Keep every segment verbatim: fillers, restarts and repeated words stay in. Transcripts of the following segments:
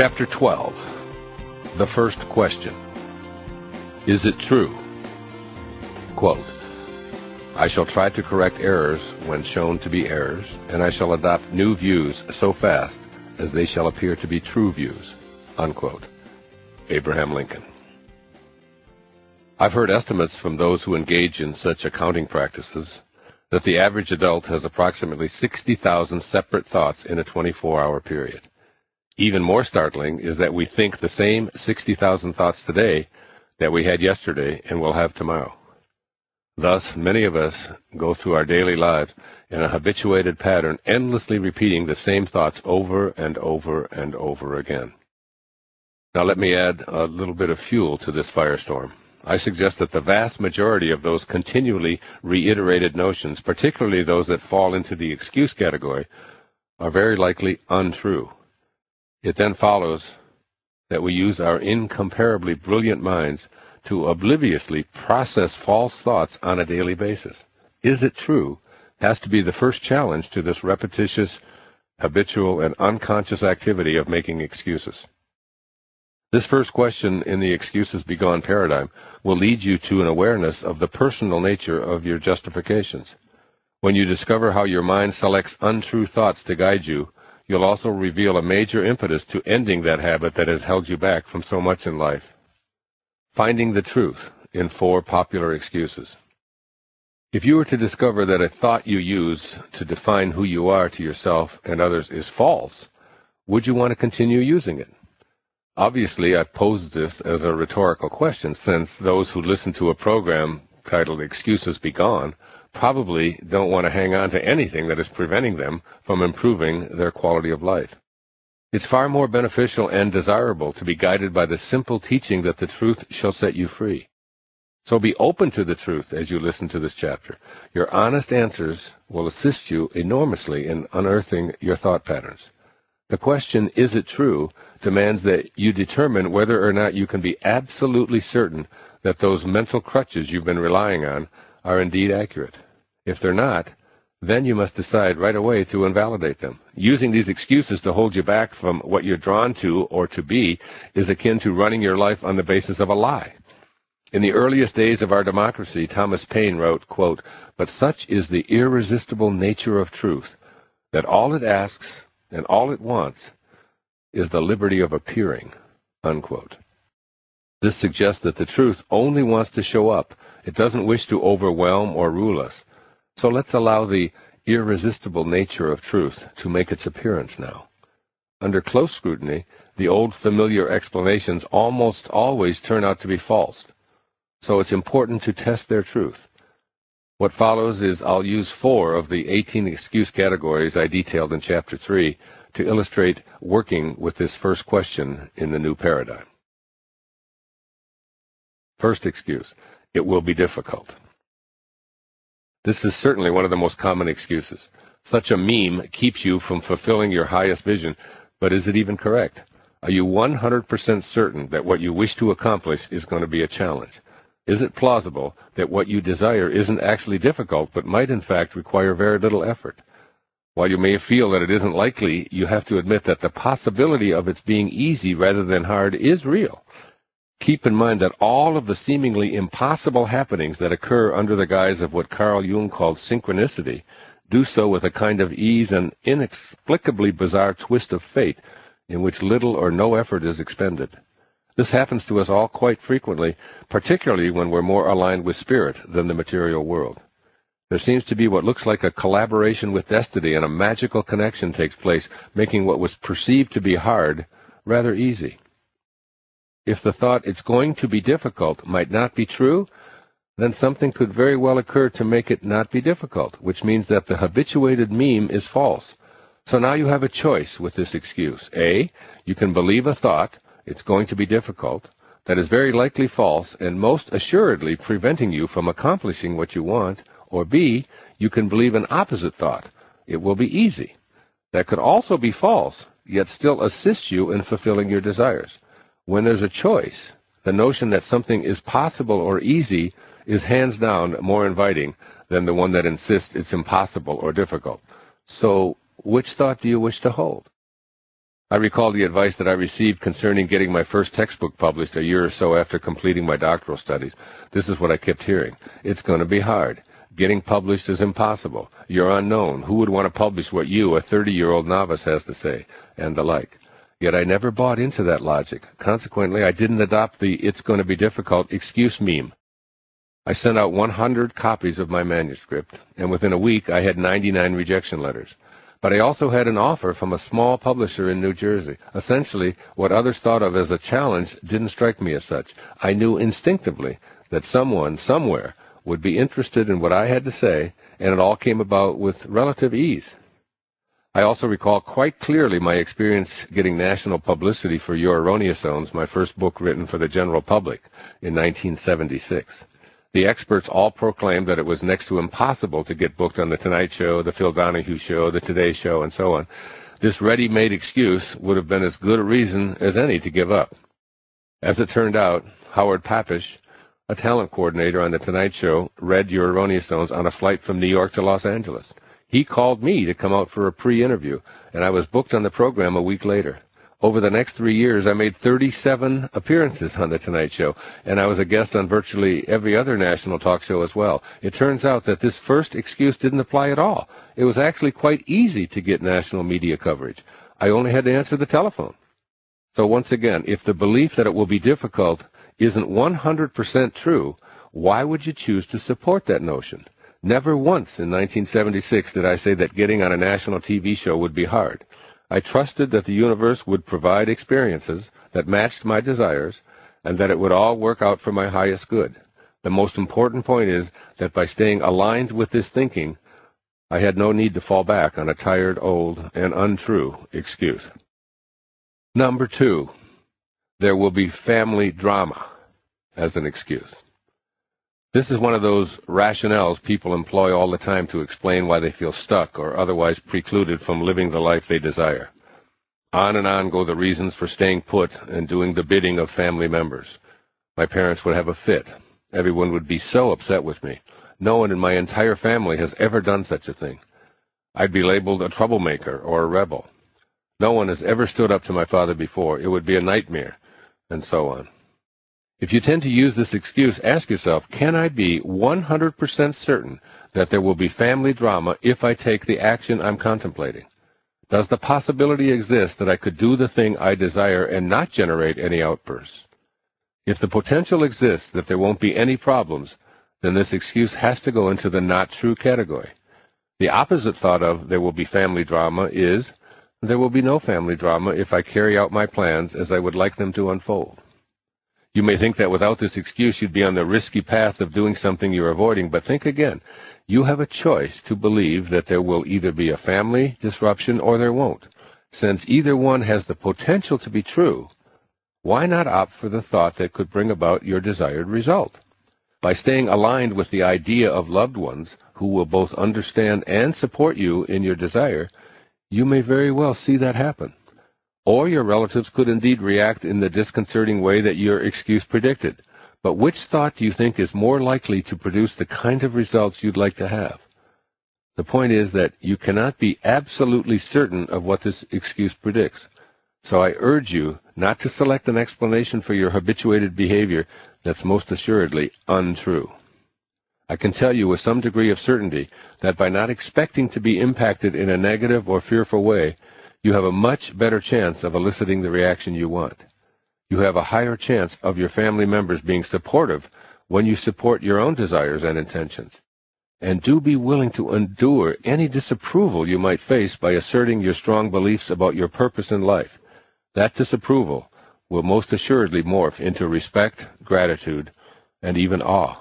Chapter twelve. The First Question. Is it true? Quote, I shall try to correct errors when shown to be errors, and I shall adopt new views so fast as they shall appear to be true views. Unquote. Abraham Lincoln. I've heard estimates from those who engage in such accounting practices that the average adult has approximately sixty thousand separate thoughts in a twenty-four hour period. Even more startling is that we think the same sixty thousand thoughts today that we had yesterday and will have tomorrow. Thus, many of us go through our daily lives in a habituated pattern, endlessly repeating the same thoughts over and over and over again. Now let me add a little bit of fuel to this firestorm. I suggest that the vast majority of those continually reiterated notions, particularly those that fall into the excuse category, are very likely untrue. It then follows that we use our incomparably brilliant minds to obliviously process false thoughts on a daily basis. Is it true? Has to be the first challenge to this repetitious, habitual, and unconscious activity of making excuses. This first question in the excuses be gone paradigm will lead you to an awareness of the personal nature of your justifications. When you discover how your mind selects untrue thoughts to guide you, you'll also reveal a major impetus to ending that habit that has held you back from so much in life. Finding the truth in four popular excuses. If you were to discover that a thought you use to define who you are to yourself and others is false, would you want to continue using it? Obviously, I've posed this as a rhetorical question, since those who listen to a program titled Excuses Be Gone probably don't want to hang on to anything that is preventing them from improving their quality of life. It's far more beneficial and desirable to be guided by the simple teaching that the truth shall set you free. So be open to the truth as you listen to this chapter. Your honest answers will assist you enormously in unearthing your thought patterns. The question, is it true, demands that you determine whether or not you can be absolutely certain that those mental crutches you've been relying on are indeed accurate. If they're not, then you must decide right away to invalidate them. Using these excuses to hold you back from what you're drawn to or to be is akin to running your life on the basis of a lie. In the earliest days of our democracy, Thomas Paine wrote, quote, but such is the irresistible nature of truth, that all it asks and all it wants is the liberty of appearing, unquote. This suggests that the truth only wants to show up. It doesn't wish to overwhelm or rule us. So let's allow the irresistible nature of truth to make its appearance now. Under close scrutiny, the old familiar explanations almost always turn out to be false. So it's important to test their truth. What follows is I'll use four of the eighteen excuse categories I detailed in Chapter three to illustrate working with this first question in the new paradigm. First excuse, it will be difficult. This is certainly one of the most common excuses. Such a meme keeps you from fulfilling your highest vision, but is it even correct? Are you one hundred percent certain that what you wish to accomplish is going to be a challenge? Is it plausible that what you desire isn't actually difficult, but might in fact require very little effort? While you may feel that it isn't likely, you have to admit that the possibility of its being easy rather than hard is real. Keep in mind that all of the seemingly impossible happenings that occur under the guise of what Carl Jung called synchronicity do so with a kind of ease and inexplicably bizarre twist of fate in which little or no effort is expended. This happens to us all quite frequently, particularly when we're more aligned with spirit than the material world. There seems to be what looks like a collaboration with destiny, and a magical connection takes place, making what was perceived to be hard rather easy. If the thought it's going to be difficult might not be true, then something could very well occur to make it not be difficult, which means that the habituated meme is false. So now you have a choice with this excuse. A, you can believe a thought, it's going to be difficult, that is very likely false and most assuredly preventing you from accomplishing what you want. Or B, you can believe an opposite thought, it will be easy. That could also be false, yet still assist you in fulfilling your desires. When there's a choice, the notion that something is possible or easy is hands down more inviting than the one that insists it's impossible or difficult. So which thought do you wish to hold? I recall the advice that I received concerning getting my first textbook published a year or so after completing my doctoral studies. This is what I kept hearing. It's going to be hard. Getting published is impossible. You're unknown. Who would want to publish what you, a thirty-year-old novice, has to say? And the like. Yet I never bought into that logic. Consequently, I didn't adopt the "it's going to be difficult" excuse meme. I sent out one hundred copies of my manuscript, and within a week I had ninety-nine rejection letters. But I also had an offer from a small publisher in New Jersey. Essentially, what others thought of as a challenge didn't strike me as such. I knew instinctively that someone, somewhere, would be interested in what I had to say, and it all came about with relative ease. I also recall quite clearly my experience getting national publicity for Your Erroneous Zones, my first book written for the general public, in nineteen seventy-six. The experts all proclaimed that it was next to impossible to get booked on The Tonight Show, The Phil Donahue Show, The Today Show, and so on. This ready-made excuse would have been as good a reason as any to give up. As it turned out, Howard Papish, a talent coordinator on The Tonight Show, read Your Erroneous Zones on a flight from New York to Los Angeles. He called me to come out for a pre-interview, and I was booked on the program a week later. Over the next three years, I made thirty-seven appearances on The Tonight Show, and I was a guest on virtually every other national talk show as well. It turns out that this first excuse didn't apply at all. It was actually quite easy to get national media coverage. I only had to answer the telephone. So once again, if the belief that it will be difficult isn't one hundred percent true, why would you choose to support that notion? Never once in nineteen seventy-six did I say that getting on a national T V show would be hard. I trusted that the universe would provide experiences that matched my desires and that it would all work out for my highest good. The most important point is that by staying aligned with this thinking, I had no need to fall back on a tired, old, and untrue excuse. Number two, there will be family drama as an excuse. This is one of those rationales people employ all the time to explain why they feel stuck or otherwise precluded from living the life they desire. On and on go the reasons for staying put and doing the bidding of family members. My parents would have a fit. Everyone would be so upset with me. No one in my entire family has ever done such a thing. I'd be labeled a troublemaker or a rebel. No one has ever stood up to my father before. It would be a nightmare, and so on. If you tend to use this excuse, ask yourself, can I be one hundred percent certain that there will be family drama if I take the action I'm contemplating? Does the possibility exist that I could do the thing I desire and not generate any outbursts? If the potential exists that there won't be any problems, then this excuse has to go into the not true category. The opposite thought of there will be family drama is there will be no family drama if I carry out my plans as I would like them to unfold. You may think that without this excuse you'd be on the risky path of doing something you're avoiding, but think again. You have a choice to believe that there will either be a family disruption or there won't. Since either one has the potential to be true, why not opt for the thought that could bring about your desired result? By staying aligned with the idea of loved ones who will both understand and support you in your desire, you may very well see that happen. Or your relatives could indeed react in the disconcerting way that your excuse predicted. But which thought do you think is more likely to produce the kind of results you'd like to have? The point is that you cannot be absolutely certain of what this excuse predicts. So I urge you not to select an explanation for your habituated behavior that's most assuredly untrue. I can tell you with some degree of certainty that by not expecting to be impacted in a negative or fearful way, you have a much better chance of eliciting the reaction you want. You have a higher chance of your family members being supportive when you support your own desires and intentions. And do be willing to endure any disapproval you might face by asserting your strong beliefs about your purpose in life. That disapproval will most assuredly morph into respect, gratitude, and even awe.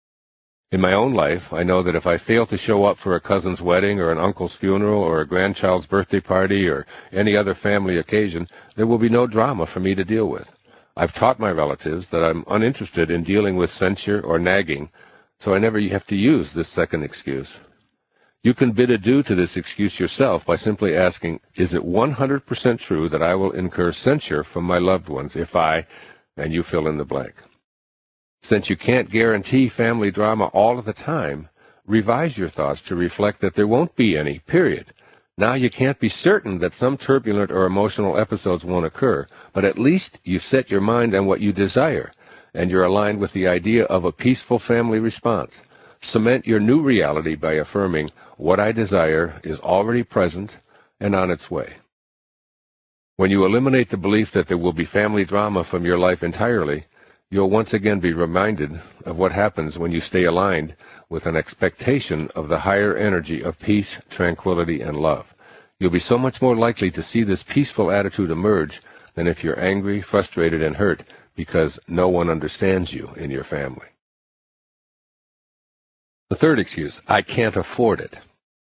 In my own life, I know that if I fail to show up for a cousin's wedding or an uncle's funeral or a grandchild's birthday party or any other family occasion, there will be no drama for me to deal with. I've taught my relatives that I'm uninterested in dealing with censure or nagging, so I never have to use this second excuse. You can bid adieu to this excuse yourself by simply asking, is it one hundred percent true that I will incur censure from my loved ones if I, and you fill in the blank. Since you can't guarantee family drama all of the time, revise your thoughts to reflect that there won't be any, period. Now you can't be certain that some turbulent or emotional episodes won't occur, but at least you've set your mind on what you desire, and you're aligned with the idea of a peaceful family response. Cement your new reality by affirming, what I desire is already present and on its way. When you eliminate the belief that there will be family drama from your life entirely, you'll once again be reminded of what happens when you stay aligned with an expectation of the higher energy of peace, tranquility, and love. You'll be so much more likely to see this peaceful attitude emerge than if you're angry, frustrated, and hurt because no one understands you in your family. The third excuse, I can't afford it.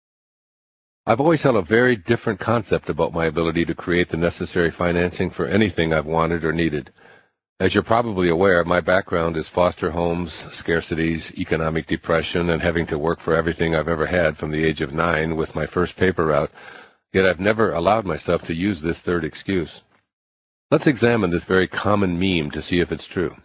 I've always held a very different concept about my ability to create the necessary financing for anything I've wanted or needed. As you're probably aware, my background is foster homes, scarcities, economic depression, and having to work for everything I've ever had from the age of nine with my first paper route, yet I've never allowed myself to use this third excuse. Let's examine this very common meme to see if it's true.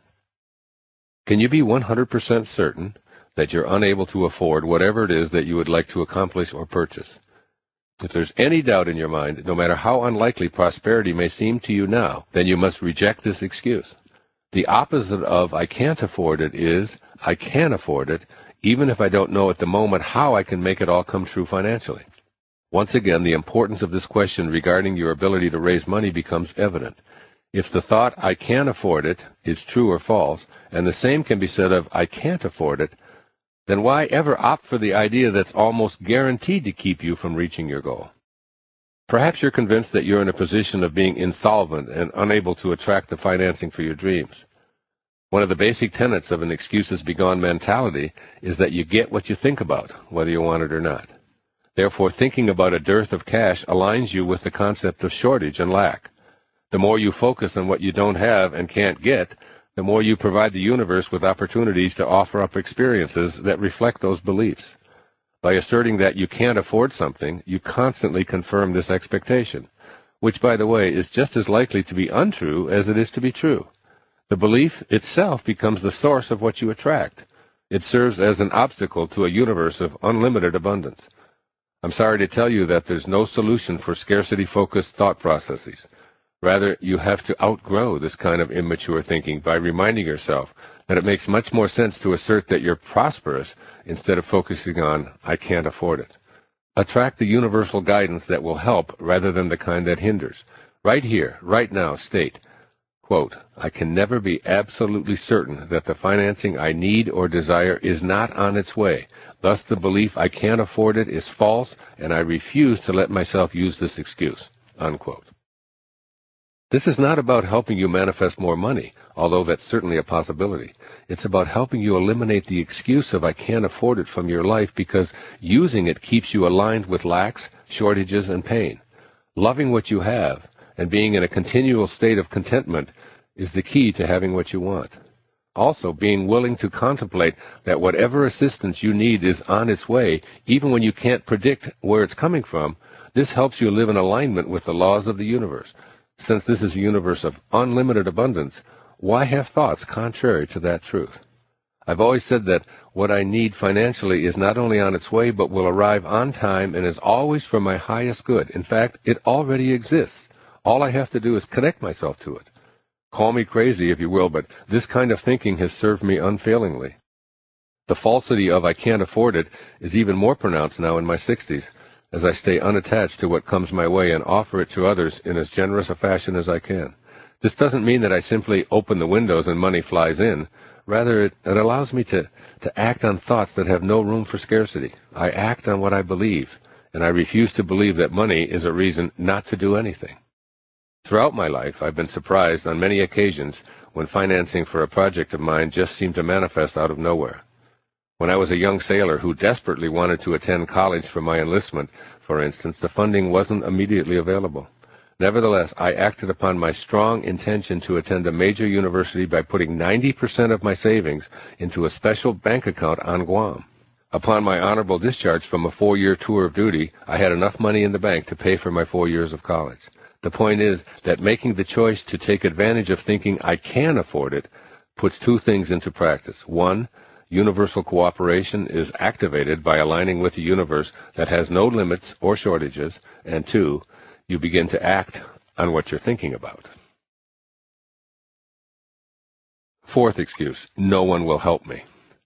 Can you be one hundred percent certain that you're unable to afford whatever it is that you would like to accomplish or purchase? If there's any doubt in your mind, no matter how unlikely prosperity may seem to you now, then you must reject this excuse. The opposite of I can't afford it is I can afford it, even if I don't know at the moment how I can make it all come true financially. Once again, the importance of this question regarding your ability to raise money becomes evident. If the thought I can afford it is true or false, and the same can be said of I can't afford it, then why ever opt for the idea that's almost guaranteed to keep you from reaching your goal? Perhaps you're convinced that you're in a position of being insolvent and unable to attract the financing for your dreams. One of the basic tenets of an excuses-begone mentality is that you get what you think about, whether you want it or not. Therefore, thinking about a dearth of cash aligns you with the concept of shortage and lack. The more you focus on what you don't have and can't get, the more you provide the universe with opportunities to offer up experiences that reflect those beliefs. By asserting that you can't afford something, you constantly confirm this expectation, which, by the way, is just as likely to be untrue as it is to be true. The belief itself becomes the source of what you attract. It serves as an obstacle to a universe of unlimited abundance. I'm sorry to tell you that there's no solution for scarcity-focused thought processes. Rather, you have to outgrow this kind of immature thinking by reminding yourself that it makes much more sense to assert that you're prosperous instead of focusing on, I can't afford it. Attract the universal guidance that will help rather than the kind that hinders. Right here, right now, state, quote, I can never be absolutely certain that the financing I need or desire is not on its way. Thus, the belief I can't afford it is false, and I refuse to let myself use this excuse, unquote. This is not about helping you manifest more money, although that's certainly a possibility. It's about helping you eliminate the excuse of I can't afford it from your life because using it keeps you aligned with lacks, shortages, and pain. Loving what you have and being in a continual state of contentment is the key to having what you want. Also, being willing to contemplate that whatever assistance you need is on its way, even when you can't predict where it's coming from, this helps you live in alignment with the laws of the universe. Since this is a universe of unlimited abundance, why have thoughts contrary to that truth? I've always said that what I need financially is not only on its way, but will arrive on time and is always for my highest good. In fact, it already exists. All I have to do is connect myself to it. Call me crazy if you will, but this kind of thinking has served me unfailingly. The falsity of I can't afford it is even more pronounced now in my sixties, as I stay unattached to what comes my way and offer it to others in as generous a fashion as I can. This doesn't mean that I simply open the windows and money flies in. Rather, it, it allows me to, to act on thoughts that have no room for scarcity. I act on what I believe, and I refuse to believe that money is a reason not to do anything. Throughout my life, I've been surprised on many occasions when financing for a project of mine just seemed to manifest out of nowhere. When I was a young sailor who desperately wanted to attend college for my enlistment, for instance, the funding wasn't immediately available. Nevertheless, I acted upon my strong intention to attend a major university by putting ninety percent of my savings into a special bank account on Guam. Upon my honorable discharge from a four-year tour of duty, I had enough money in the bank to pay for my four years of college. The point is that making the choice to take advantage of thinking I can afford it puts two things into practice. One, universal cooperation is activated by aligning with a universe that has no limits or shortages, and two, you begin to act on what you're thinking about. Fourth excuse, no one will help me.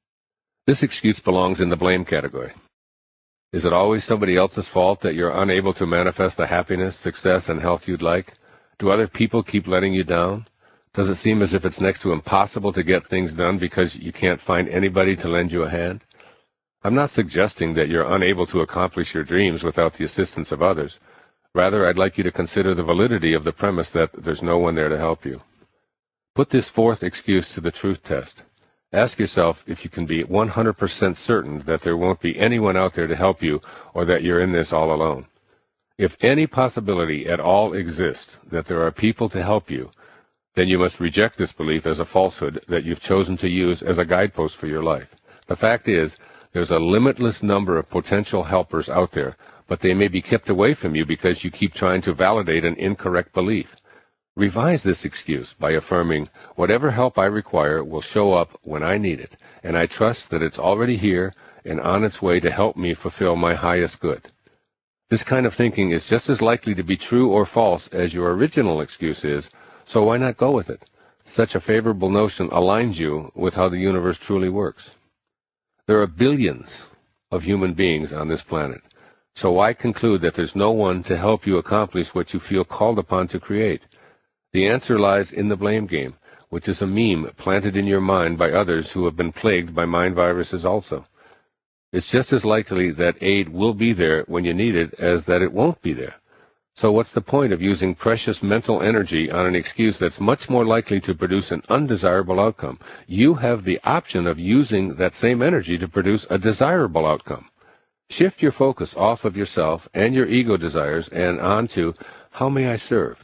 This excuse belongs in the blame category. Is it always somebody else's fault that you're unable to manifest the happiness, success, and health you'd like? Do other people keep letting you down? Does it seem as if it's next to impossible to get things done because you can't find anybody to lend you a hand? I'm not suggesting that you're unable to accomplish your dreams without the assistance of others. Rather, I'd like you to consider the validity of the premise that there's no one there to help you. Put this fourth excuse to the truth test. Ask yourself if you can be one hundred percent certain that there won't be anyone out there to help you or that you're in this all alone. If any possibility at all exists that there are people to help you, then you must reject this belief as a falsehood that you've chosen to use as a guidepost for your life. The fact is, there's a limitless number of potential helpers out there, but they may be kept away from you because you keep trying to validate an incorrect belief. Revise this excuse by affirming, whatever help I require will show up when I need it, and I trust that it's already here and on its way to help me fulfill my highest good. This kind of thinking is just as likely to be true or false as your original excuse is, so why not go with it? Such a favorable notion aligns you with how the universe truly works. There are billions of human beings on this planet, so why conclude that there's no one to help you accomplish what you feel called upon to create? The answer lies in the blame game, which is a meme planted in your mind by others who have been plagued by mind viruses also. It's just as likely that aid will be there when you need it as that it won't be there. So what's the point of using precious mental energy on an excuse that's much more likely to produce an undesirable outcome? You have the option of using that same energy to produce a desirable outcome. Shift your focus off of yourself and your ego desires and onto, how may I serve?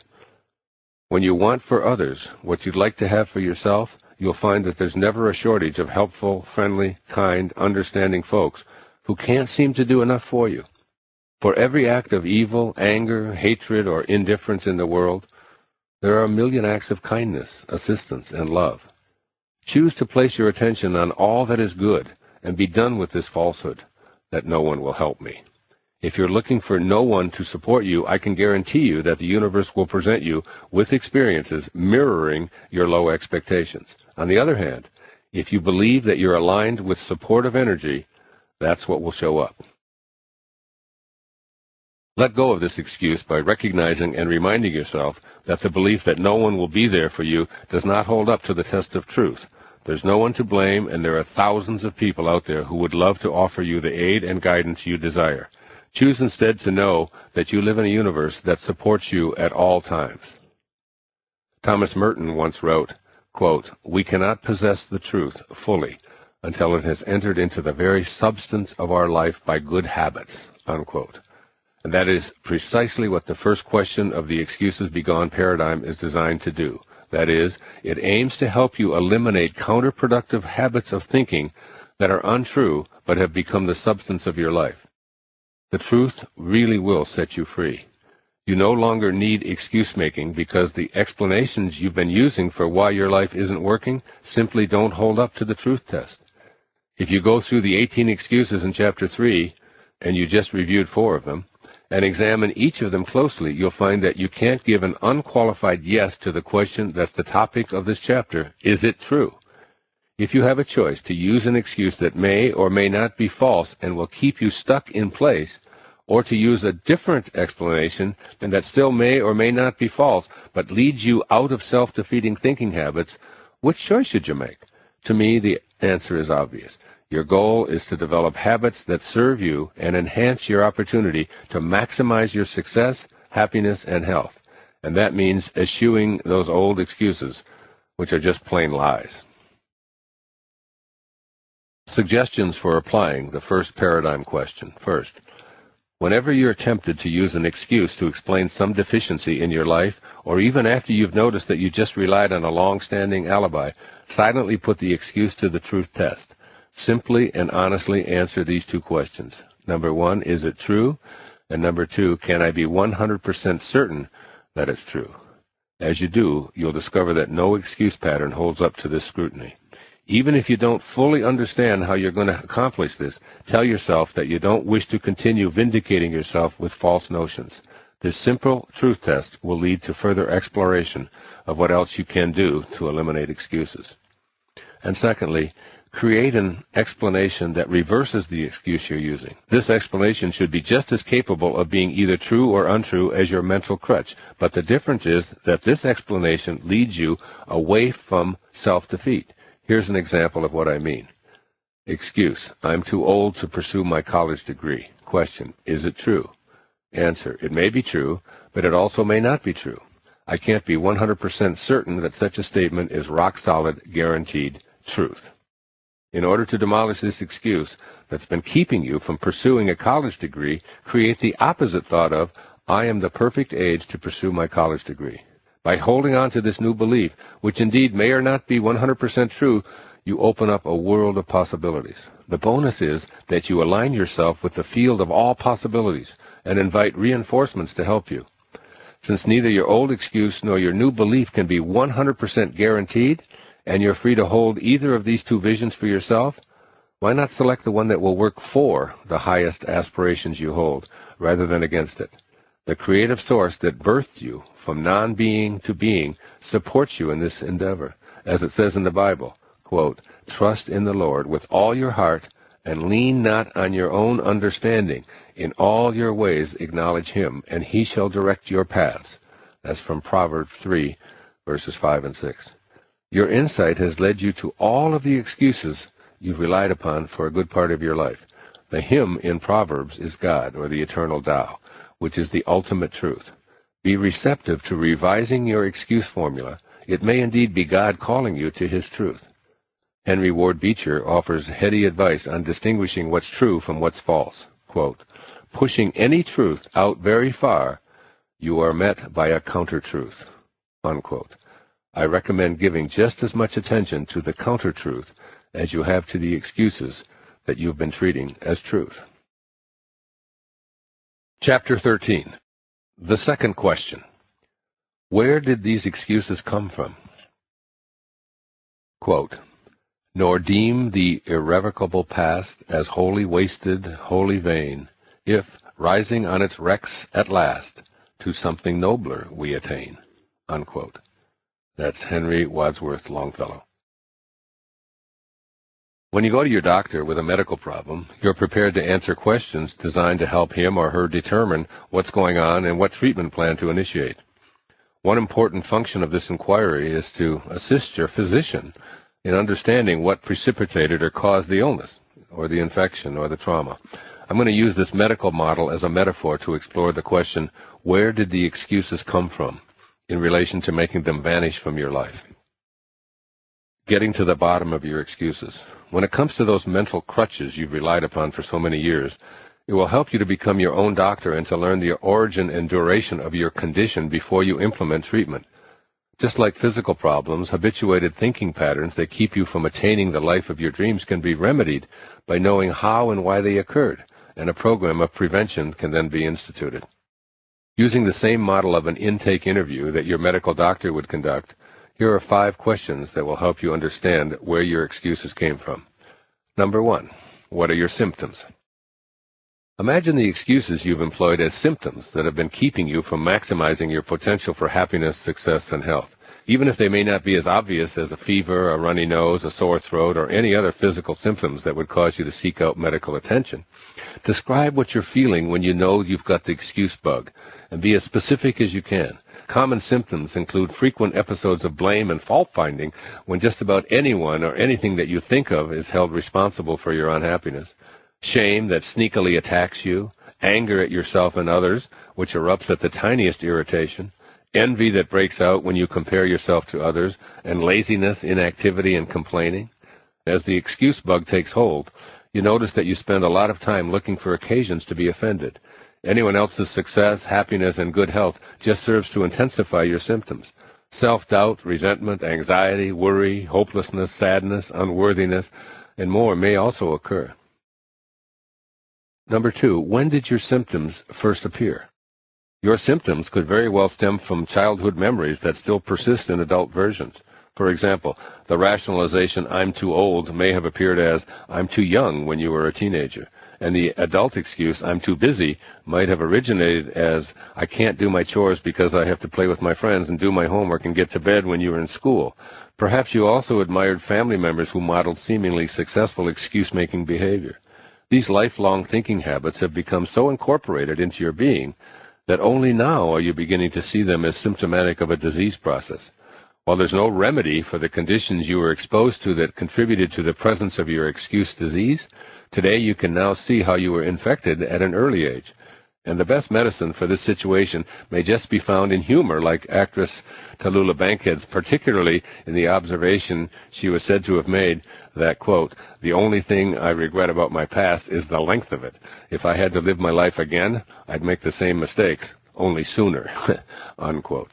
When you want for others what you'd like to have for yourself, you'll find that there's never a shortage of helpful, friendly, kind, understanding folks who can't seem to do enough for you. For every act of evil, anger, hatred, or indifference in the world, there are a million acts of kindness, assistance, and love. Choose to place your attention on all that is good and be done with this falsehood that no one will help me. If you're looking for no one to support you, I can guarantee you that the universe will present you with experiences mirroring your low expectations. On the other hand, if you believe that you're aligned with supportive energy, that's what will show up. Let go of this excuse by recognizing and reminding yourself that the belief that no one will be there for you does not hold up to the test of truth. There's no one to blame, and there are thousands of people out there who would love to offer you the aid and guidance you desire. Choose instead to know that you live in a universe that supports you at all times. Thomas Merton once wrote, quote, "We cannot possess the truth fully until it has entered into the very substance of our life by good habits," unquote. And that is precisely what the first question of the Excuses Be Gone paradigm is designed to do. That is, it aims to help you eliminate counterproductive habits of thinking that are untrue but have become the substance of your life. The truth really will set you free. You no longer need excuse-making because the explanations you've been using for why your life isn't working simply don't hold up to the truth test. If you go through the eighteen excuses in Chapter three, and you just reviewed four of them, and examine each of them closely, you'll find that you can't give an unqualified yes to the question that's the topic of this chapter, is it true? If you have a choice to use an excuse that may or may not be false and will keep you stuck in place, or to use a different explanation and that still may or may not be false, but leads you out of self-defeating thinking habits, which choice should you make? To me, the answer is obvious. Your goal is to develop habits that serve you and enhance your opportunity to maximize your success, happiness, and health. And that means eschewing those old excuses, which are just plain lies. Suggestions for applying the first paradigm question. First, whenever you're tempted to use an excuse to explain some deficiency in your life, or even after you've noticed that you just relied on a long-standing alibi, silently put the excuse to the truth test. Simply and honestly answer these two questions. Number one, is it true? And number two, can I be one hundred percent certain that it's true? As you do, you'll discover that no excuse pattern holds up to this scrutiny. Even if you don't fully understand how you're going to accomplish this, tell yourself that you don't wish to continue vindicating yourself with false notions. This simple truth test will lead to further exploration of what else you can do to eliminate excuses. And secondly, create an explanation that reverses the excuse you're using. This explanation should be just as capable of being either true or untrue as your mental crutch, but the difference is that this explanation leads you away from self-defeat. Here's an example of what I mean. Excuse: I'm too old to pursue my college degree. Question: is it true? Answer: it may be true, but it also may not be true. I can't be one hundred percent certain that such a statement is rock-solid, guaranteed truth. In order to demolish this excuse that's been keeping you from pursuing a college degree, create the opposite thought of, I am the perfect age to pursue my college degree. By holding on to this new belief, which indeed may or not be one hundred percent true, you open up a world of possibilities. The bonus is that you align yourself with the field of all possibilities and invite reinforcements to help you. Since neither your old excuse nor your new belief can be one hundred percent guaranteed, and you're free to hold either of these two visions for yourself, why not select the one that will work for the highest aspirations you hold, rather than against it? The creative source that birthed you from non-being to being supports you in this endeavor. As it says in the Bible, quote, trust in the Lord with all your heart, and lean not on your own understanding. In all your ways acknowledge him, and he shall direct your paths. That's from Proverbs three, verses five and six. Your insight has led you to all of the excuses you've relied upon for a good part of your life. The him in Proverbs is God, or the eternal Tao, which is the ultimate truth. Be receptive to revising your excuse formula. It may indeed be God calling you to his truth. Henry Ward Beecher offers heady advice on distinguishing what's true from what's false. Quote, pushing any truth out very far, you are met by a counter-truth. Unquote. I recommend giving just as much attention to the counter-truth as you have to the excuses that you've been treating as truth. Chapter thirteen. The second question. Where did these excuses come from? Quote, nor deem the irrevocable past as wholly wasted, wholly vain, if, rising on its wrecks at last, to something nobler we attain. Unquote. That's Henry Wadsworth Longfellow. When you go to your doctor with a medical problem, you're prepared to answer questions designed to help him or her determine what's going on and what treatment plan to initiate. One important function of this inquiry is to assist your physician in understanding what precipitated or caused the illness, or the infection, or the trauma. I'm going to use this medical model as a metaphor to explore the question, where did the excuses come from, in relation to making them vanish from your life? Getting to the bottom of your excuses. When it comes to those mental crutches you've relied upon for so many years, it will help you to become your own doctor and to learn the origin and duration of your condition before you implement treatment. Just like physical problems, habituated thinking patterns that keep you from attaining the life of your dreams can be remedied by knowing how and why they occurred, and a program of prevention can then be instituted. Using the same model of an intake interview that your medical doctor would conduct, here are five questions that will help you understand where your excuses came from. Number one, what are your symptoms? Imagine the excuses you've employed as symptoms that have been keeping you from maximizing your potential for happiness, success, and health. Even if they may not be as obvious as a fever, a runny nose, a sore throat, or any other physical symptoms that would cause you to seek out medical attention. Describe what you're feeling when you know you've got the excuse bug, and be as specific as you can. Common symptoms include frequent episodes of blame and fault-finding when just about anyone or anything that you think of is held responsible for your unhappiness. Shame that sneakily attacks you, anger at yourself and others, which erupts at the tiniest irritation, envy that breaks out when you compare yourself to others, and laziness, inactivity, and complaining. As the excuse bug takes hold, you notice that you spend a lot of time looking for occasions to be offended. Anyone else's success, happiness, and good health just serves to intensify your symptoms. Self-doubt, resentment, anxiety, worry, hopelessness, sadness, unworthiness, and more may also occur. Number two, when did your symptoms first appear? Your symptoms could very well stem from childhood memories that still persist in adult versions. For example, the rationalization, I'm too old, may have appeared as, I'm too young when you were a teenager. And the adult excuse, I'm too busy, might have originated as, I can't do my chores because I have to play with my friends and do my homework and get to bed when you were in school. Perhaps you also admired family members who modeled seemingly successful excuse-making behavior. These lifelong thinking habits have become so incorporated into your being that only now are you beginning to see them as symptomatic of a disease process. While there's no remedy for the conditions you were exposed to that contributed to the presence of your excuse disease, today you can now see how you were infected at an early age. And the best medicine for this situation may just be found in humor, like actress Tallulah Bankhead's, particularly in the observation she was said to have made that, quote, the only thing I regret about my past is the length of it. If I had to live my life again, I'd make the same mistakes, only sooner, unquote.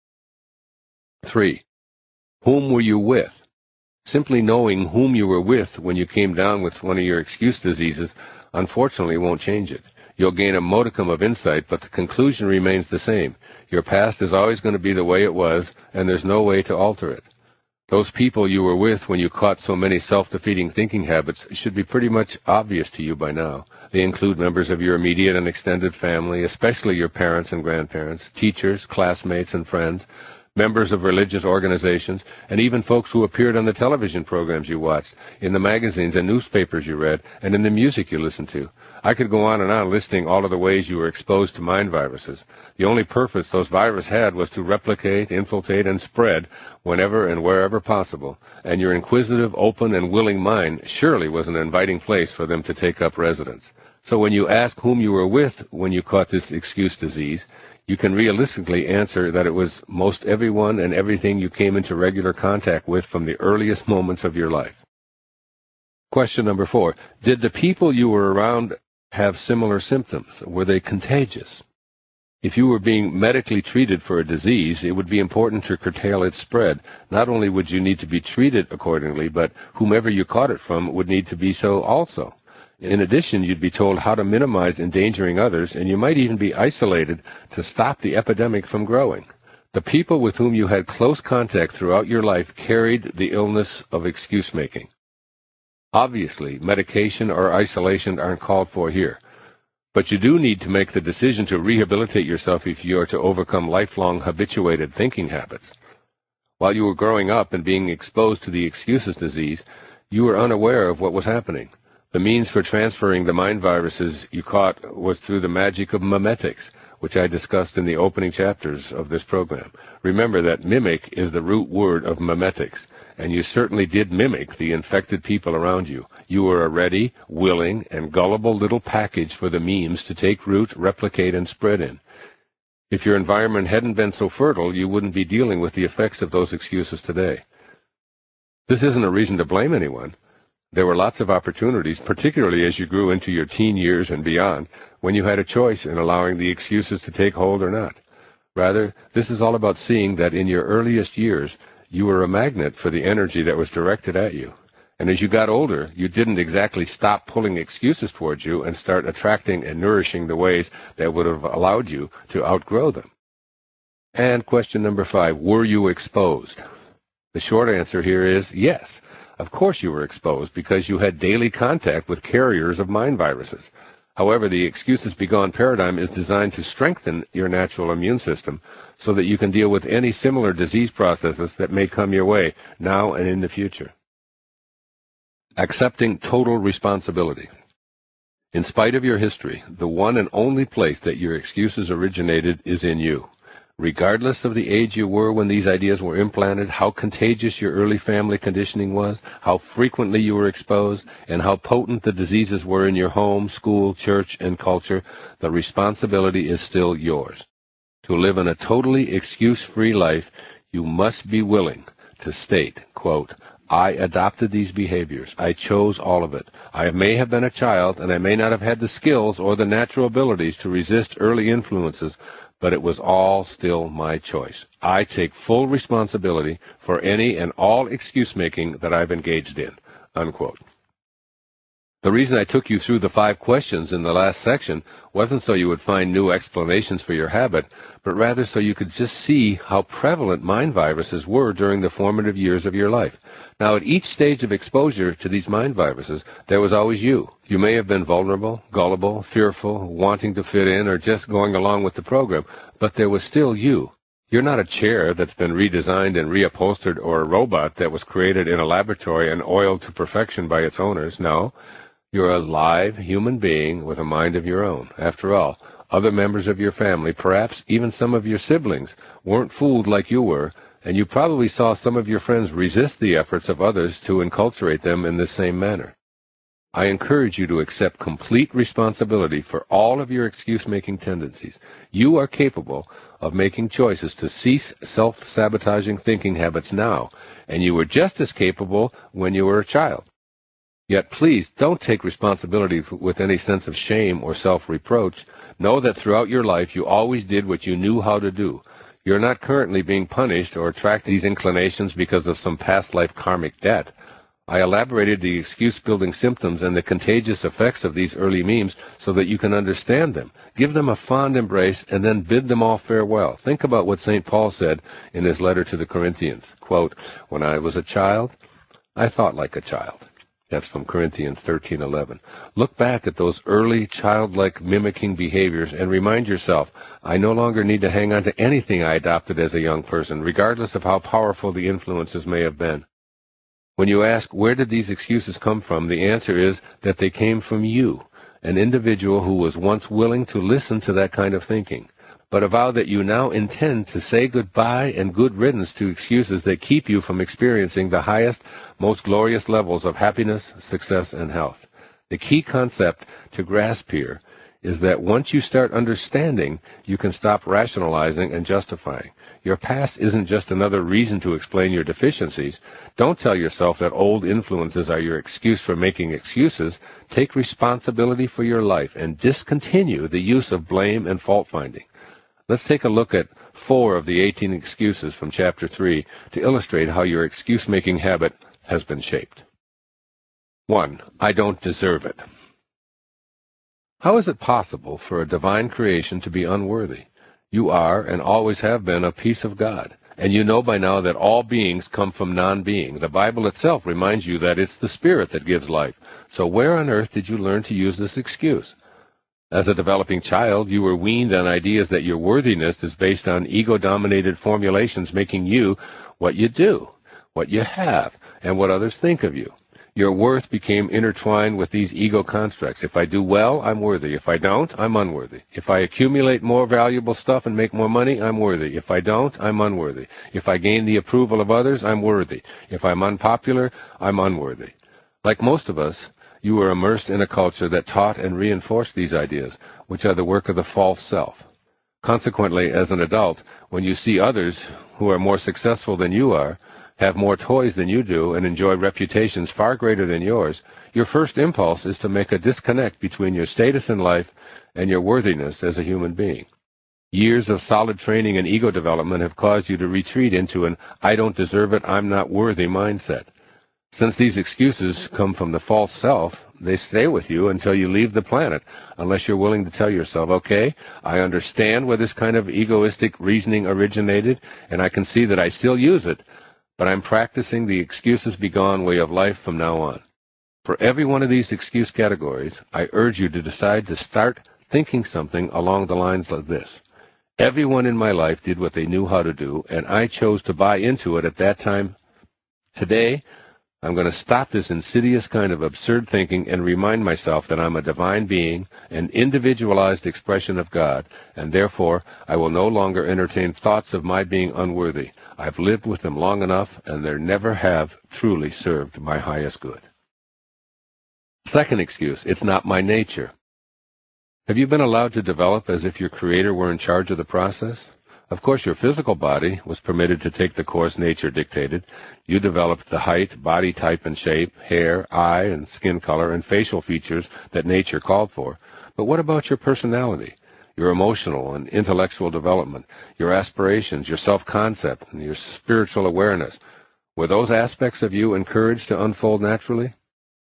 Three, whom were you with? Simply knowing whom you were with when you came down with one of your excuse diseases, unfortunately, won't change it. You'll gain a modicum of insight, but the conclusion remains the same. Your past is always going to be the way it was, and there's no way to alter it. Those people you were with when you caught so many self-defeating thinking habits should be pretty much obvious to you by now. They include members of your immediate and extended family, especially your parents and grandparents, teachers, classmates, and friends, members of religious organizations, and even folks who appeared on the television programs you watched, in the magazines and newspapers you read, and in the music you listened to. I could go on and on listing all of the ways you were exposed to mind viruses. The only purpose those viruses had was to replicate, infiltrate, and spread whenever and wherever possible, and your inquisitive, open, and willing mind surely was an inviting place for them to take up residence. So when you ask whom you were with when you caught this excuse disease, you can realistically answer that it was most everyone and everything you came into regular contact with from the earliest moments of your life. Question number four. Did the people you were around have similar symptoms? Were they contagious? If you were being medically treated for a disease, it would be important to curtail its spread. Not only would you need to be treated accordingly, but whomever you caught it from would need to be so also. In addition, you'd be told how to minimize endangering others, and you might even be isolated to stop the epidemic from growing. The people with whom you had close contact throughout your life carried the illness of excuse-making. Obviously, medication or isolation aren't called for here, but you do need to make the decision to rehabilitate yourself if you are to overcome lifelong habituated thinking habits. While you were growing up and being exposed to the excuses disease, you were unaware of what was happening. The means for transferring the mind viruses you caught was through the magic of memetics, which I discussed in the opening chapters of this program. Remember that mimic is the root word of memetics, and you certainly did mimic the infected people around you. You were a ready, willing, and gullible little package for the memes to take root, replicate, and spread in. If your environment hadn't been so fertile, you wouldn't be dealing with the effects of those excuses today. This isn't a reason to blame anyone. There were lots of opportunities, particularly as you grew into your teen years and beyond, when you had a choice in allowing the excuses to take hold or not. Rather, this is all about seeing that in your earliest years, you were a magnet for the energy that was directed at you. And as you got older, you didn't exactly stop pulling excuses towards you and start attracting and nourishing the ways that would have allowed you to outgrow them. And question number five, were you exposed? The short answer here is yes. Of course you were exposed because you had daily contact with carriers of mind viruses. However, the excuses be gone paradigm is designed to strengthen your natural immune system so that you can deal with any similar disease processes that may come your way now and in the future. Accepting total responsibility. In spite of your history, the one and only place that your excuses originated is in you. Regardless of the age you were when these ideas were implanted, how contagious your early family conditioning was, how frequently you were exposed, and how potent the diseases were in your home, school, church, and culture, the responsibility is still yours. To live in a totally excuse-free life, you must be willing to state, quote, I adopted these behaviors. I chose all of it. I may have been a child, and I may not have had the skills or the natural abilities to resist early influences, but it was all still my choice. I take full responsibility for any and all excuse-making that I've engaged in, unquote. The reason I took you through the five questions in the last section wasn't so you would find new explanations for your habit, but rather so you could just see how prevalent mind viruses were during the formative years of your life. Now, at each stage of exposure to these mind viruses, there was always you. You may have been vulnerable, gullible, fearful, wanting to fit in, or just going along with the program, but there was still you. You're not a chair that's been redesigned and reupholstered, or a robot that was created in a laboratory and oiled to perfection by its owners. No. You're a live human being with a mind of your own. After all, other members of your family, perhaps even some of your siblings, weren't fooled like you were, and you probably saw some of your friends resist the efforts of others to enculturate them in this same manner. I encourage you to accept complete responsibility for all of your excuse-making tendencies. You are capable of making choices to cease self-sabotaging thinking habits now, and you were just as capable when you were a child. Yet please don't take responsibility with any sense of shame or self-reproach. Know that throughout your life you always did what you knew how to do. You're not currently being punished or attract these inclinations because of some past life karmic debt. I elaborated the excuse-building symptoms and the contagious effects of these early memes so that you can understand them. Give them a fond embrace and then bid them all farewell. Think about what Saint Paul said in his letter to the Corinthians. Quote, "When I was a child, I thought like a child." That's from Corinthians thirteen eleven. Look back at those early childlike mimicking behaviors and remind yourself, I no longer need to hang on to anything I adopted as a young person, regardless of how powerful the influences may have been. When you ask, where did these excuses come from, the answer is that they came from you, an individual who was once willing to listen to that kind of thinking. But avow that you now intend to say goodbye and good riddance to excuses that keep you from experiencing the highest, most glorious levels of happiness, success, and health. The key concept to grasp here is that once you start understanding, you can stop rationalizing and justifying. Your past isn't just another reason to explain your deficiencies. Don't tell yourself that old influences are your excuse for making excuses. Take responsibility for your life and discontinue the use of blame and fault-finding. Let's take a look at four of the eighteen excuses from Chapter three to illustrate how your excuse-making habit has been shaped. One, I don't deserve it. How is it possible for a divine creation to be unworthy? You are and always have been a piece of God, and you know by now that all beings come from non-being. The Bible itself reminds you that it's the Spirit that gives life. So where on earth did you learn to use this excuse? As a developing child, you were weaned on ideas that your worthiness is based on ego-dominated formulations making you what you do, what you have, and what others think of you. Your worth became intertwined with these ego constructs. If I do well, I'm worthy. If I don't, I'm unworthy. If I accumulate more valuable stuff and make more money, I'm worthy. If I don't, I'm unworthy. If I gain the approval of others, I'm worthy. If I'm unpopular, I'm unworthy. Like most of us, you were immersed in a culture that taught and reinforced these ideas, which are the work of the false self. Consequently, as an adult, when you see others who are more successful than you are, have more toys than you do, and enjoy reputations far greater than yours, your first impulse is to make a disconnect between your status in life and your worthiness as a human being. Years of solid training and ego development have caused you to retreat into an I don't deserve it, I'm not worthy mindset. Since these excuses come from the false self, they stay with you until you leave the planet, unless you're willing to tell yourself, okay, I understand where this kind of egoistic reasoning originated, and I can see that I still use it, but I'm practicing the excuses be gone way of life from now on. For every one of these excuse categories, I urge you to decide to start thinking something along the lines like this. Everyone in my life did what they knew how to do, and I chose to buy into it at that time. Today, I'm going to stop this insidious kind of absurd thinking and remind myself that I'm a divine being, an individualized expression of God, and therefore I will no longer entertain thoughts of my being unworthy. I've lived with them long enough, and they never have truly served my highest good. Second excuse, it's not my nature. Have you been allowed to develop as if your Creator were in charge of the process? Of course, your physical body was permitted to take the course nature dictated. You developed the height, body type and shape, hair, eye and skin color, and facial features that nature called for. But what about your personality, your emotional and intellectual development, your aspirations, your self-concept, and your spiritual awareness? Were those aspects of you encouraged to unfold naturally?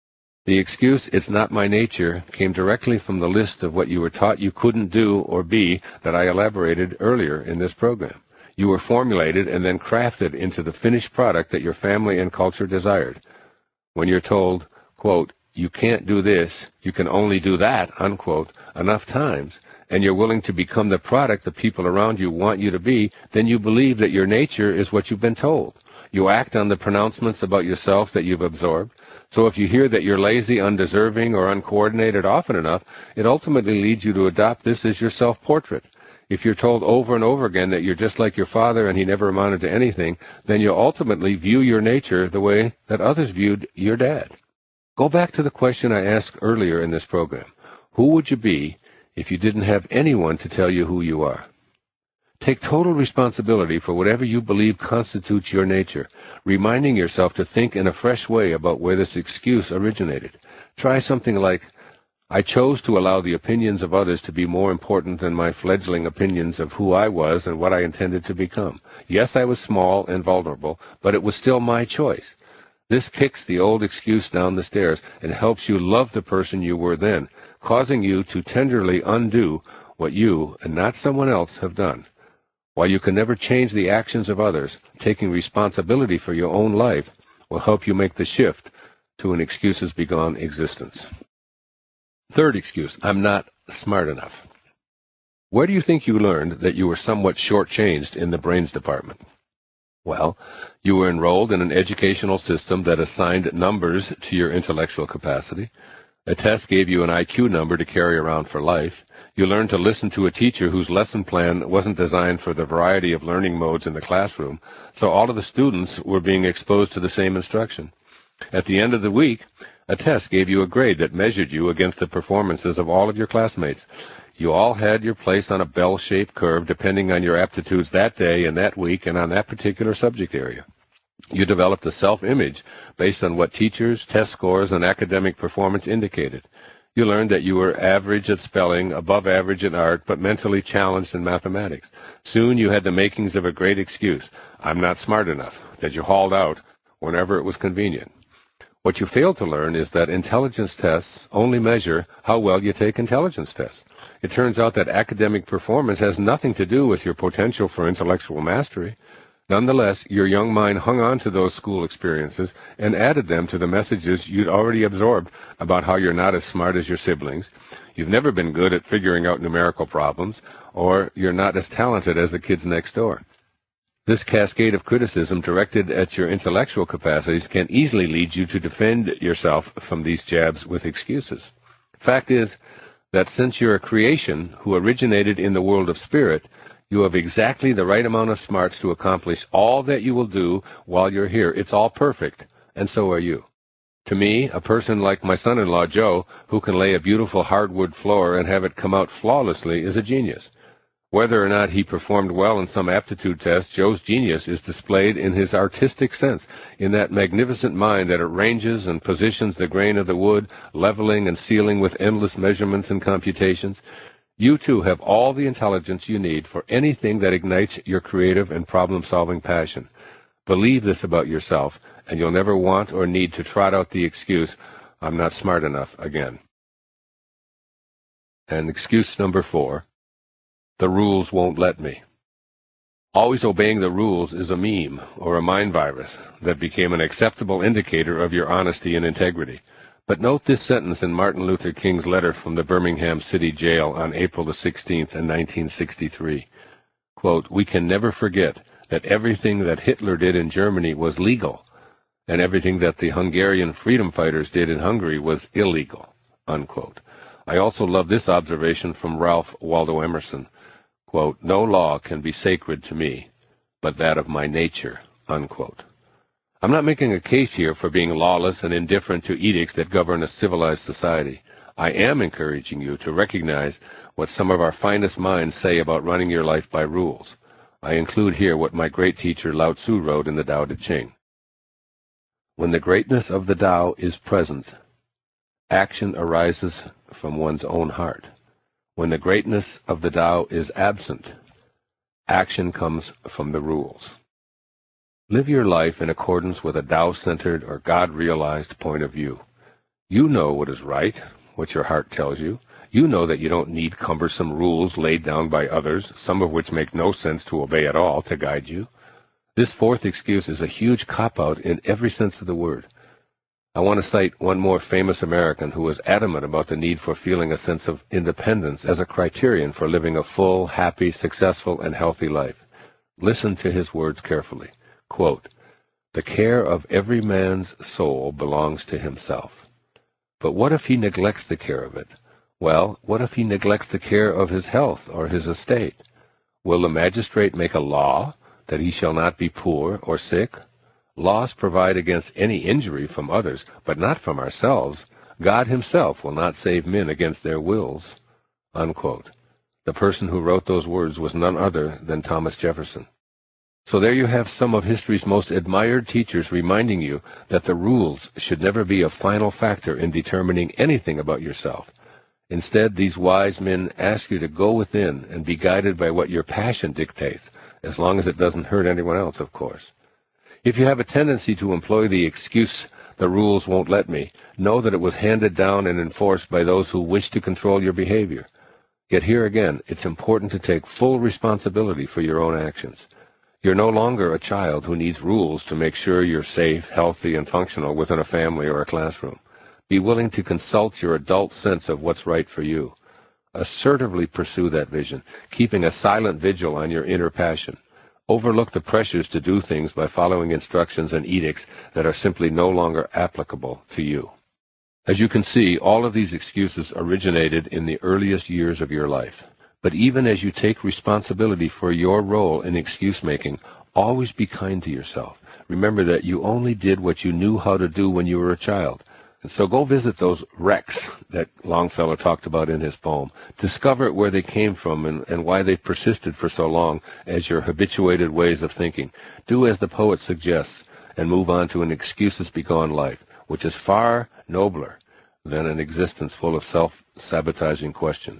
The excuse, "it's not my nature," came directly from the list of what you were taught you couldn't do or be that I elaborated earlier in this program. You were formulated and then crafted into the finished product that your family and culture desired. When you're told, quote, "you can't do this, you can only do that," unquote, enough times, and you're willing to become the product the people around you want you to be, then you believe that your nature is what you've been told. You act on the pronouncements about yourself that you've absorbed. So if you hear that you're lazy, undeserving, or uncoordinated often enough, it ultimately leads you to adopt this as your self-portrait. If you're told over and over again that you're just like your father and he never amounted to anything, then you'll ultimately view your nature the way that others viewed your dad. Go back to the question I asked earlier in this program. Who would you be if you didn't have anyone to tell you who you are? Take total responsibility for whatever you believe constitutes your nature, reminding yourself to think in a fresh way about where this excuse originated. Try something like, "I chose to allow the opinions of others to be more important than my fledgling opinions of who I was and what I intended to become. Yes, I was small and vulnerable, but it was still my choice." This kicks the old excuse down the stairs and helps you love the person you were then, causing you to tenderly undo what you, and not someone else, have done. While you can never change the actions of others, taking responsibility for your own life will help you make the shift to an excuses-begone existence. Third excuse, "I'm not smart enough." Where do you think you learned that you were somewhat shortchanged in the brains department? Well, you were enrolled in an educational system that assigned numbers to your intellectual capacity. A test gave you an I Q number to carry around for life. You learned to listen to a teacher whose lesson plan wasn't designed for the variety of learning modes in the classroom, so all of the students were being exposed to the same instruction. At the end of the week, a test gave you a grade that measured you against the performances of all of your classmates. You all had your place on a bell-shaped curve depending on your aptitudes that day and that week and on that particular subject area. You developed a self-image based on what teachers, test scores, and academic performance indicated. You learned that you were average at spelling, above average in art, but mentally challenged in mathematics. Soon you had the makings of a great excuse, "I'm not smart enough," that you hauled out whenever it was convenient. What you failed to learn is that intelligence tests only measure how well you take intelligence tests. It turns out that academic performance has nothing to do with your potential for intellectual mastery. Nonetheless, your young mind hung on to those school experiences and added them to the messages you'd already absorbed about how you're not as smart as your siblings, you've never been good at figuring out numerical problems, or you're not as talented as the kids next door. This cascade of criticism directed at your intellectual capacities can easily lead you to defend yourself from these jabs with excuses. Fact is that since you're a creation who originated in the world of spirit, you have exactly the right amount of smarts to accomplish all that you will do while you're here. It's all perfect, and so are you. To me, a person like my son-in-law, Joe, who can lay a beautiful hardwood floor and have it come out flawlessly, is a genius. Whether or not he performed well in some aptitude test, Joe's genius is displayed in his artistic sense, in that magnificent mind that arranges and positions the grain of the wood, leveling and sealing with endless measurements and computations. You, too, have all the intelligence you need for anything that ignites your creative and problem-solving passion. Believe this about yourself, and you'll never want or need to trot out the excuse, "I'm not smart enough," again. And excuse number four, "the rules won't let me." Always obeying the rules is a meme or a mind virus that became an acceptable indicator of your honesty and integrity. But note this sentence in Martin Luther King's letter from the Birmingham City Jail on April the sixteenth in nineteen sixty-three. Quote, "We can never forget that everything that Hitler did in Germany was legal, and everything that the Hungarian freedom fighters did in Hungary was illegal." Unquote. I also love this observation from Ralph Waldo Emerson. Quote, "No law can be sacred to me, but that of my nature." Unquote. I'm not making a case here for being lawless and indifferent to edicts that govern a civilized society. I am encouraging you to recognize what some of our finest minds say about running your life by rules. I include here what my great teacher Lao Tzu wrote in the Tao Te Ching. When the greatness of the Tao is present, action arises from one's own heart. When the greatness of the Tao is absent, action comes from the rules. Live your life in accordance with a Tao-centered or God-realized point of view. You know what is right, what your heart tells you. You know that you don't need cumbersome rules laid down by others, some of which make no sense to obey at all, to guide you. This fourth excuse is a huge cop-out in every sense of the word. I want to cite one more famous American who was adamant about the need for feeling a sense of independence as a criterion for living a full, happy, successful, and healthy life. Listen to his words carefully. Quote, "The care of every man's soul belongs to himself. But what if he neglects the care of it? Well, what if he neglects the care of his health or his estate? Will the magistrate make a law that he shall not be poor or sick? Laws provide against any injury from others, but not from ourselves. God himself will not save men against their wills." Unquote. The person who wrote those words was none other than Thomas Jefferson. So there you have some of history's most admired teachers reminding you that the rules should never be a final factor in determining anything about yourself. Instead, these wise men ask you to go within and be guided by what your passion dictates, as long as it doesn't hurt anyone else, of course. If you have a tendency to employ the excuse, "the rules won't let me," know that it was handed down and enforced by those who wish to control your behavior. Yet here again, it's important to take full responsibility for your own actions. You're no longer a child who needs rules to make sure you're safe, healthy, and functional within a family or a classroom. Be willing to consult your adult sense of what's right for you. Assertively pursue that vision, keeping a silent vigil on your inner passion. Overlook the pressures to do things by following instructions and edicts that are simply no longer applicable to you. As you can see, all of these excuses originated in the earliest years of your life. But even as you take responsibility for your role in excuse-making, always be kind to yourself. Remember that you only did what you knew how to do when you were a child. And so go visit those wrecks that Longfellow talked about in his poem. Discover where they came from and, and why they persisted for so long as your habituated ways of thinking. Do as the poet suggests and move on to an excuses-begone life, which is far nobler than an existence full of self-sabotaging questions.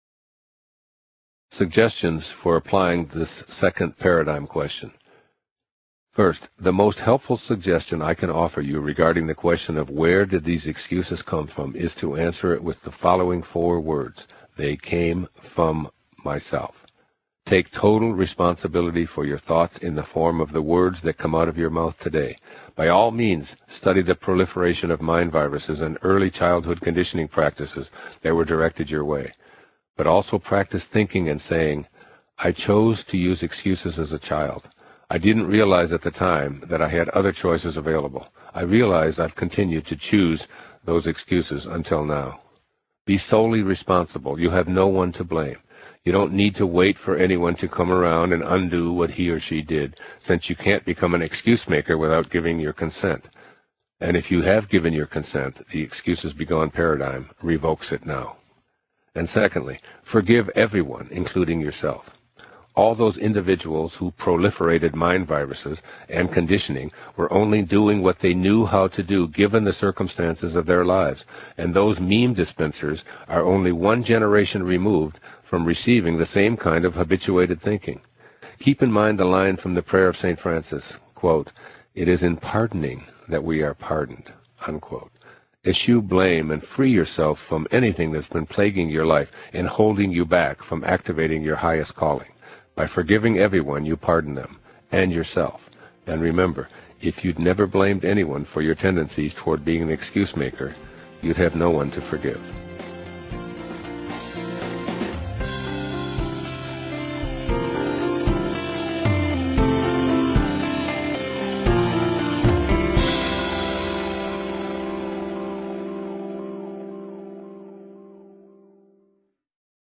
Suggestions for applying this second paradigm question. First, the most helpful suggestion I can offer you regarding the question of where did these excuses come from is to answer it with the following four words. They came from myself. Take total responsibility for your thoughts in the form of the words that come out of your mouth today. By all means, study the proliferation of mind viruses and early childhood conditioning practices that were directed your way. But also practice thinking and saying, "I chose to use excuses as a child. I didn't realize at the time that I had other choices available. I realize I've continued to choose those excuses until now." Be solely responsible. You have no one to blame. You don't need to wait for anyone to come around and undo what he or she did, since you can't become an excuse maker without giving your consent. And if you have given your consent, the excuses-begone paradigm revokes it now. And secondly, forgive everyone, including yourself. All those individuals who proliferated mind viruses and conditioning were only doing what they knew how to do given the circumstances of their lives, and those meme dispensers are only one generation removed from receiving the same kind of habituated thinking. Keep in mind the line from the prayer of Saint Francis, quote, "It is in pardoning that we are pardoned," unquote. Eschew blame and free yourself from anything that's been plaguing your life and holding you back from activating your highest calling. By forgiving everyone, you pardon them, and yourself. And remember, if you'd never blamed anyone for your tendencies toward being an excuse maker, you'd have no one to forgive.